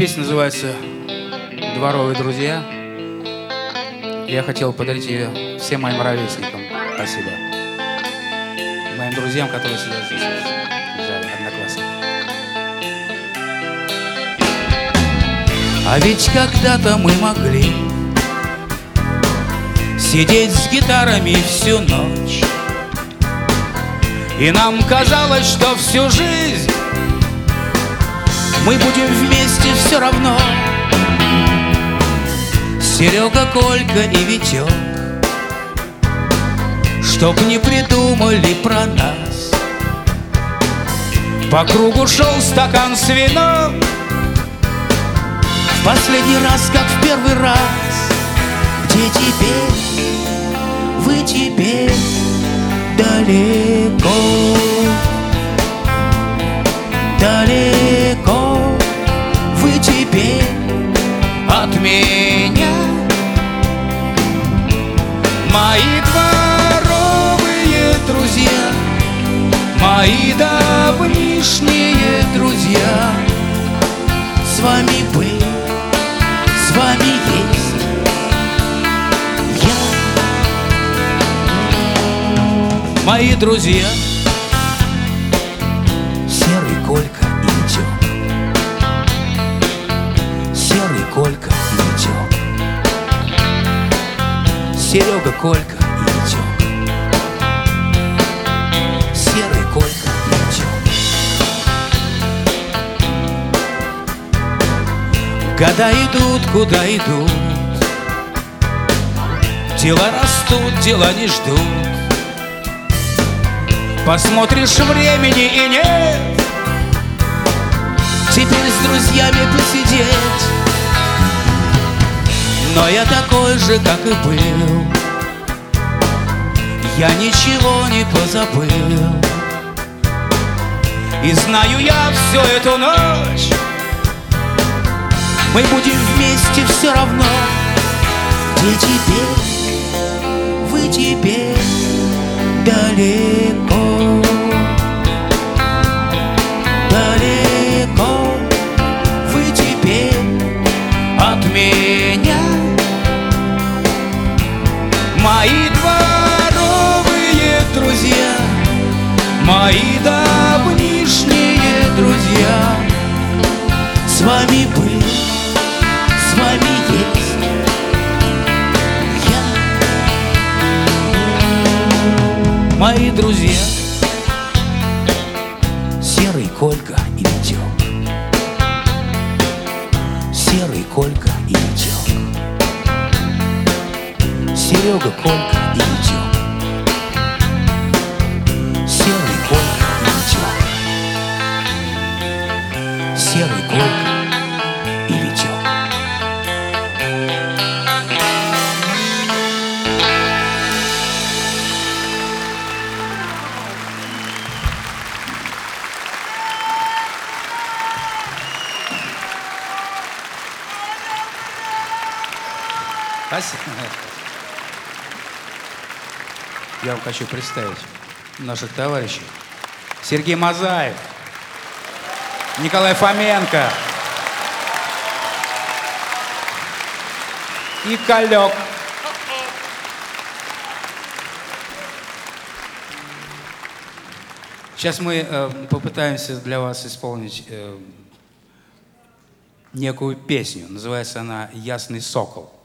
Песня называется «Дворовые друзья». Я хотел подарить ее всем моим ровесникам. Спасибо. Моим друзьям, которые сидят здесь в зале, одноклассникам. А ведь когда-то мы могли сидеть с гитарами всю ночь, и нам казалось, что всю жизнь мы будем вместе все равно. Серега, Колька и Витек, чтоб не придумали про нас. По кругу шел стакан с вином, в последний раз, как в первый раз. Где теперь, вы теперь далеко, далеко вы теперь от меня. Мои дворовые друзья, мои давнишние друзья, с вами был, с вами есть я. Мои друзья, Серый, Колька и Витек, Серый, Колька и Витек, Серега, Колька и Витек, Серый, Колька и Витек. Года идут, куда идут, дела растут, дела не ждут. Посмотришь, времени и нет, теперь с друзьями посидеть. Но я такой же, как и был, я ничего не позабыл. И знаю я всю эту ночь, мы будем вместе все равно. Где теперь, вы теперь далеко, далеко вы теперь от меня. Мои дворовые друзья, мои давнишние друзья, с вами был, с вами есть я. Мои друзья, Серый, Колька и Витек, Серый, Колька и Витек, Серега, Колька и Витек, Серый, Колька и Витек, Серый, Колька и Витек. Спасибо. Я вам хочу представить наших товарищей. Сергей Мазаев, Николай Фоменко и Колек. Сейчас мы попытаемся для вас исполнить некую песню. Называется она «Ясный сокол».